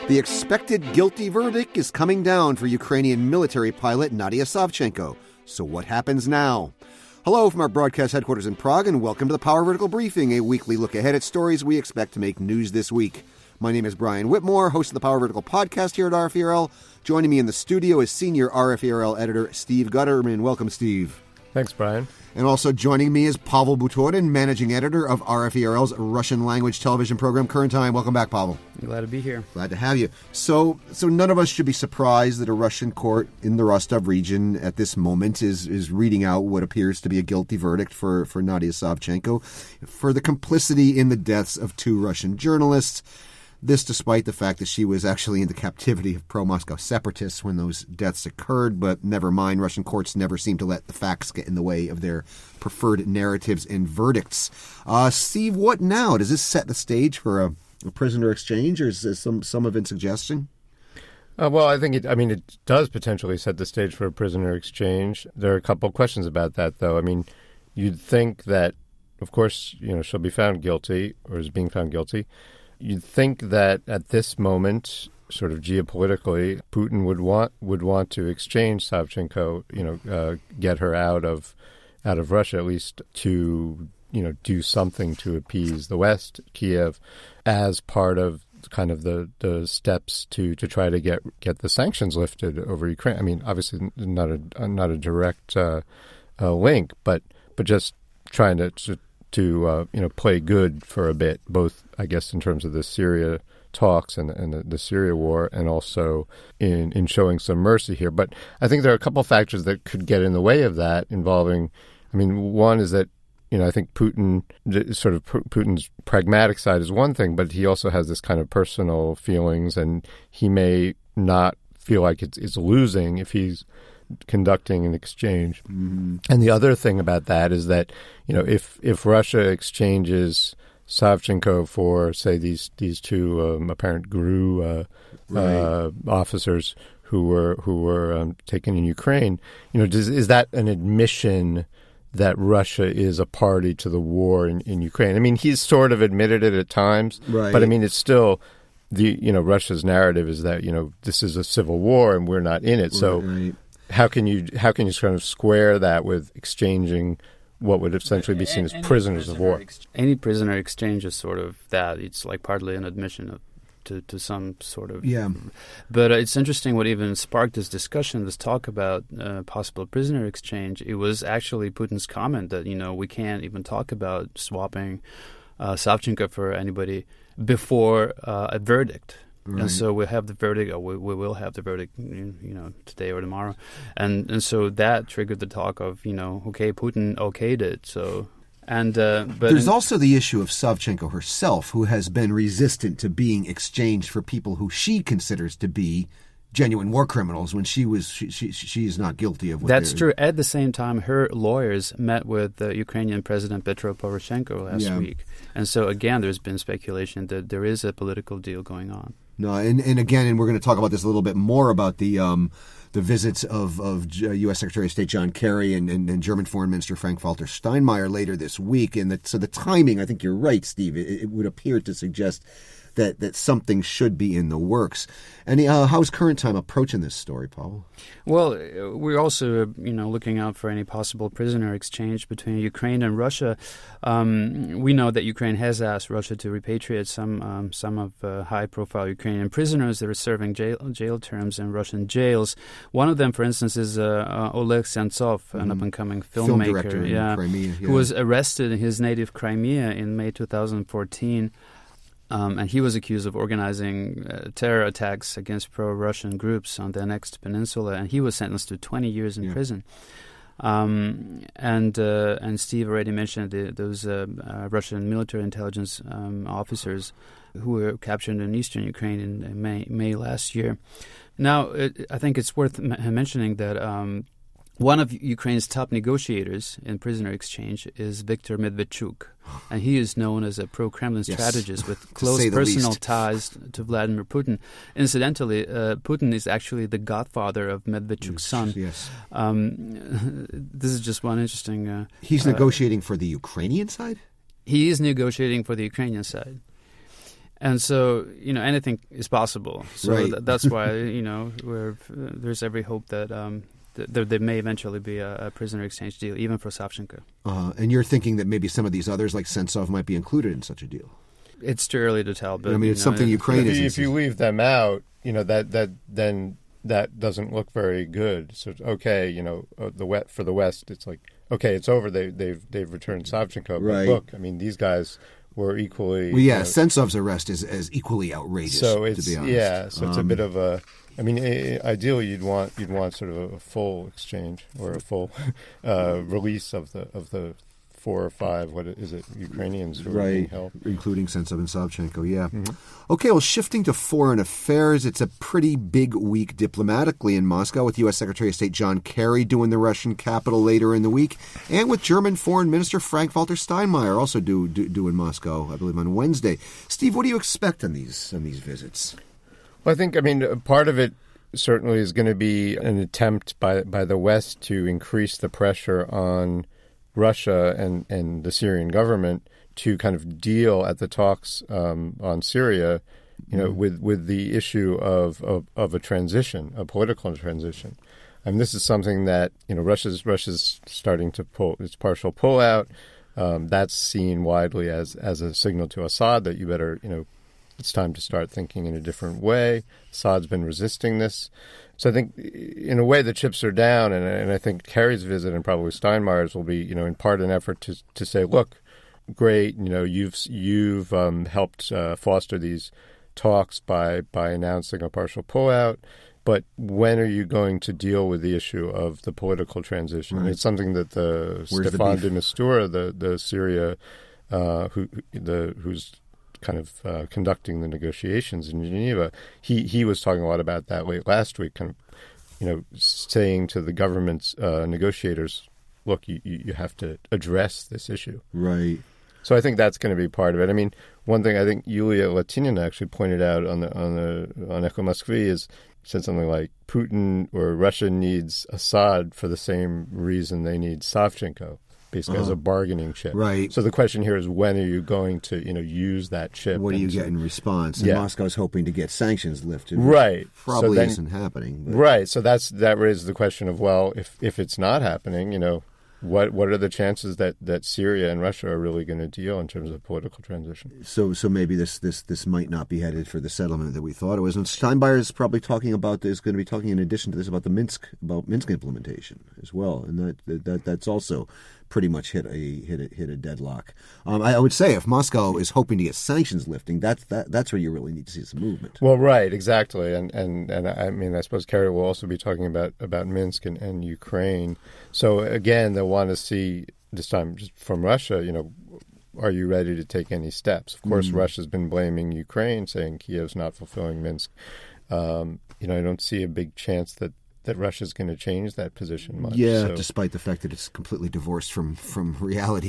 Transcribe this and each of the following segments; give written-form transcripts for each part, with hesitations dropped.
The expected guilty verdict is coming down for Ukrainian military pilot Nadia Savchenko. So what happens now? Hello from our broadcast headquarters in Prague, and welcome to the Power Vertical Briefing, a weekly look ahead at stories we expect to make news this week. My name is Brian Whitmore, host of the Power Vertical podcast here at RFERL. Joining me in the studio is senior RFERL editor Steve Gutterman. Welcome, Steve. Thanks, Brian. And also joining me is Pavel Butorin, managing editor of RFERL's Russian language television program, Current Time. Welcome back, Pavel. Glad to be here. Glad to have you. So none of us should be surprised that a Russian court in the Rostov region at this moment is reading out what appears to be a guilty verdict for Nadia Savchenko for the complicity in the deaths of two Russian journalists. This despite the fact that she was actually in the captivity of pro-Moscow separatists when those deaths occurred, but never mind, Russian courts never seem to let the facts get in the way of their preferred narratives and verdicts. Steve, what now? Does this set the stage for a prisoner exchange, or is this some of its suggestion? Well, I think it does potentially set the stage for a prisoner exchange. There are a couple of questions about that, though. I mean, you'd think that, of course, she'll be found guilty or is being found guilty. You'd think that at this moment, sort of geopolitically, Putin would want to exchange Savchenko, get her out of Russia, at least to do something to appease the West, Kiev, as part of kind of the steps to try to get the sanctions lifted over Ukraine. I mean, obviously not a direct link, but just trying to play good for a bit, both, I guess, in terms of the Syria talks and the Syria war, and also in showing some mercy here. But I think there are a couple of factors that could get in the way of that involving, one is that, I think Putin's pragmatic side is one thing, but he also has this kind of personal feelings, and he may not feel like it's losing if he's conducting an exchange. Mm-hmm. And the other thing about that is that, if Russia exchanges Savchenko for, say, these two apparent GRU officers who were taken in Ukraine, is that an admission that Russia is a party to the war in Ukraine? I mean, he's sort of admitted it at times, right. But it's still Russia's narrative is that this is a civil war and we're not in it. So. Right. How can you kind of square that with exchanging what would essentially be seen as prisoners of war? Any prisoner exchange is sort of that. It's like partly an admission to some sort of... Yeah. But it's interesting what even sparked this discussion, this talk about possible prisoner exchange. It was actually Putin's comment that, we can't even talk about swapping Savchenko for anybody before a verdict. Right. And so we have the verdict, or we will have the verdict, today or tomorrow, and so that triggered the talk of, okay, Putin okayed it. So, but there's also the issue of Savchenko herself, who has been resistant to being exchanged for people who she considers to be genuine war criminals when she is not guilty of what that's true. At the same time, her lawyers met with the Ukrainian President Petro Poroshenko last week, and so again, there's been speculation that there is a political deal going on. No, and we're going to talk about this a little bit more about the visits of U.S. Secretary of State John Kerry and German Foreign Minister Frank-Walter Steinmeier later this week. And so the timing, I think you're right, Steve. It would appear to suggest that something should be in the works. And how's Current Time approaching this story, Paul? Well, we're also, looking out for any possible prisoner exchange between Ukraine and Russia. We know that Ukraine has asked Russia to repatriate some of high-profile Ukrainian prisoners that are serving jail terms in Russian jails. One of them, for instance, is Oleg Sentsov, an up-and-coming filmmaker, director in Crimea, who was arrested in his native Crimea in May 2014. And he was accused of organizing terror attacks against pro-Russian groups on the annexed peninsula, and he was sentenced to 20 years in prison. And Steve already mentioned those Russian military intelligence officers who were captured in eastern Ukraine in May last year. Now, I think it's worth mentioning that one of Ukraine's top negotiators in prisoner exchange is Viktor Medvedchuk, and he is known as a pro-Kremlin strategist with close personal ties to Vladimir Putin. Incidentally, Putin is actually the godfather of Medvedchuk's son. Yes. This is just one interesting... He's negotiating for the Ukrainian side? He is negotiating for the Ukrainian side. And so, anything is possible. So Right. that's why, there's every hope that there may eventually be a prisoner exchange deal, even for Savchenko. And you're thinking that maybe some of these others, like Sentsov, might be included in such a deal. It's too early to tell. But it's something Ukraine is. If you leave them out, that doesn't look very good. So okay, for the West, it's like okay, it's over. They've returned Savchenko. Right. But look, these guys were equally. Well, yeah, Sentsov's arrest is as equally outrageous. So it's to be honest. yeah. So it's a bit of a. Ideally, you'd want sort of a full exchange or a full release of the 4 or 5. What is it? Ukrainians who are being held, including Sentsov and Savchenko. Yeah. Mm-hmm. Okay. Well, shifting to foreign affairs, it's a pretty big week diplomatically in Moscow, with U.S. Secretary of State John Kerry doing the Russian capital later in the week, and with German Foreign Minister Frank-Walter Steinmeier also due in Moscow, I believe, on Wednesday. Steve, what do you expect on these visits? Well, I think, part of it certainly is going to be an attempt by the West to increase the pressure on Russia and the Syrian government to kind of deal at the talks on Syria, with the issue of a transition, a political transition. This is something that, Russia's starting to pull its partial pullout. That's seen widely as a signal to Assad that you better, it's time to start thinking in a different way. Assad's been resisting this. So I think, in a way, the chips are down, and I think Kerry's visit and probably Steinmeier's will be, in part an effort to say, look, great, you've helped foster these talks by announcing a partial pullout, but when are you going to deal with the issue of the political transition? Right. It's something that Stefan de Mistura, the Syria, who's kind of conducting the negotiations in Geneva, he was talking a lot about that late last week, kind of, saying to the government's negotiators, look, you have to address this issue. Right. So I think that's going to be part of it. One thing I think Yulia Latinina actually pointed out on Echo Moskvy said something like Putin or Russia needs Assad for the same reason they need Savchenko, basically as a bargaining chip. Right. So the question here is, when are you going to use that chip? What do you get in response? And Moscow's hoping to get sanctions lifted. Right. Probably isn't happening. But. Right. So that raises the question of, well, if it's not happening, what are the chances that Syria and Russia are really going to deal in terms of political transition? So maybe this might not be headed for the settlement that we thought it was. And Steinmeier is probably talking about this, going to be talking in addition to this about Minsk implementation as well, and that's also pretty much hit a deadlock. I would say if Moscow is hoping to get sanctions lifting, that's where you really need to see some movement. Well, right, exactly, and I suppose Kerry will also be talking about Minsk and Ukraine. So again, they'll want to see this time just from Russia. Are you ready to take any steps? Of course, Russia's been blaming Ukraine, saying Kiev's not fulfilling Minsk. I don't see a big chance that Russia's going to change that position much. Yeah, despite the fact that it's completely divorced from reality.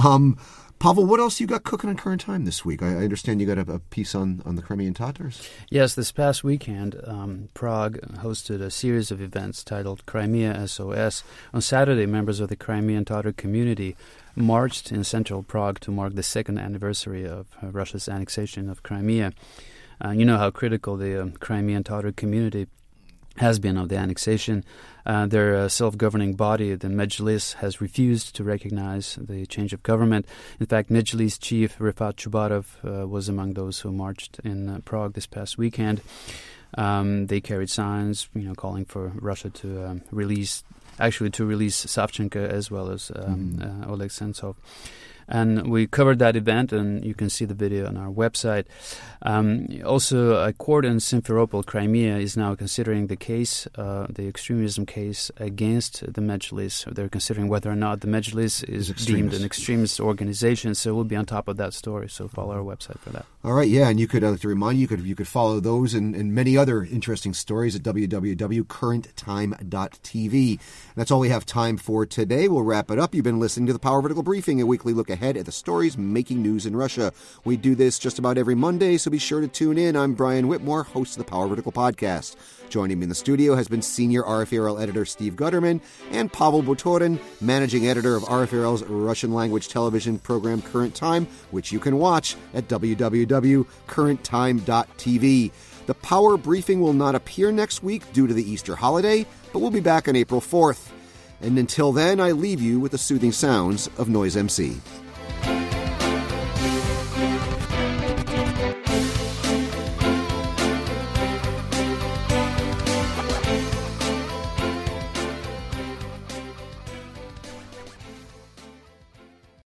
Pavel, what else you got cooking on Current Time this week? I understand you got a piece on the Crimean Tatars. Yes, this past weekend, Prague hosted a series of events titled Crimea SOS. On Saturday, members of the Crimean Tatar community marched in central Prague to mark the second anniversary of Russia's annexation of Crimea. You know how critical the Crimean Tatar community has been of the annexation. Their self-governing body, the Mejlis, has refused to recognize the change of government. In fact, Mejlis chief Rifat Chubarov was among those who marched in Prague this past weekend. They carried signs, calling for Russia to release Savchenko as well as Oleg Sentsov. And we covered that event, and you can see the video on our website. Also, a court in Simferopol, Crimea, is now considering the case, the extremism case against the Mejlis. They're considering whether or not the Mejlis is deemed an extremist organization. So we'll be on top of that story. So follow our website for that. All right, yeah, and you could, to remind you, you could follow those and many other interesting stories at www.currenttime.tv. That's all we have time for today. We'll wrap it up. You've been listening to the Power Vertical Briefing, a weekly look ahead ahead at the stories making news in Russia. We do this just about every Monday, so be sure to tune in. I'm Brian Whitmore, host of the Power Vertical podcast. Joining me in the studio has been senior RFE/RL editor Steve Gutterman and Pavel Butorin, managing editor of RFE/RL's Russian-language television program Current Time, which you can watch at www.currenttime.tv. The Power Briefing will not appear next week due to the Easter holiday, but we'll be back on April 4th. And until then, I leave you with the soothing sounds of Noise MC.